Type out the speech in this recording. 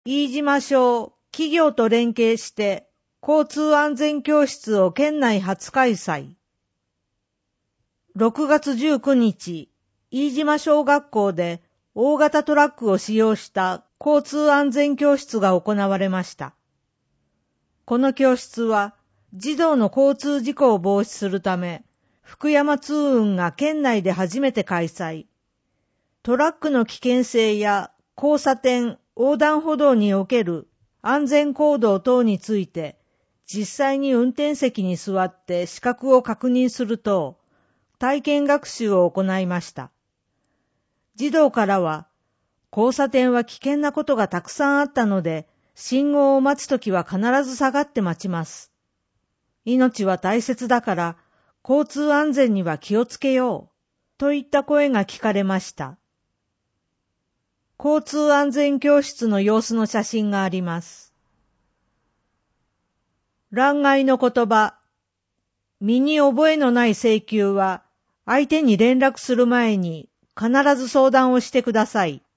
飯島省企業と連携して交通安全教室を県内初開催。6月19日、飯島小学校で大型トラックを使用した交通安全教室が行われました。この教室は児童の交通事故を防止するため、福山通運が県内で初めて開催。トラックの危険性や交差点、横断歩道における安全行動等について、実際に運転席に座って視覚を確認すると、体験学習を行いました。児童からは、交差点は危険なことがたくさんあったので、信号を待つときは必ず下がって待ちます。命は大切だから、交通安全には気をつけよう、といった声が聞かれました。交通安全教室の様子の写真があります。欄外の言葉。身に覚えのない請求は、相手に連絡する前に必ず相談をしてください。